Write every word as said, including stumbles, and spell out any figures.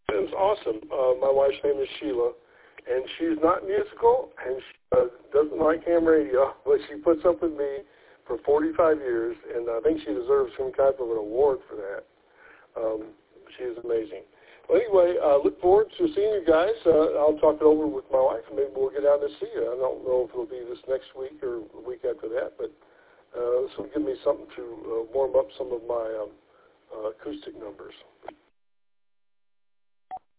It was awesome. Uh, my wife's name is Sheila, and she's not musical, and she uh, doesn't like ham radio, but she puts up with me for forty-five years, and I think she deserves some type of an award for that. Um, she is amazing. Well, anyway, uh, look forward to seeing you guys. Uh, I'll talk it over with my wife, and maybe we'll get out to see you. I don't know if it'll be this next week or the week after that, but uh, this will give me something to uh, warm up some of my um, uh, acoustic numbers.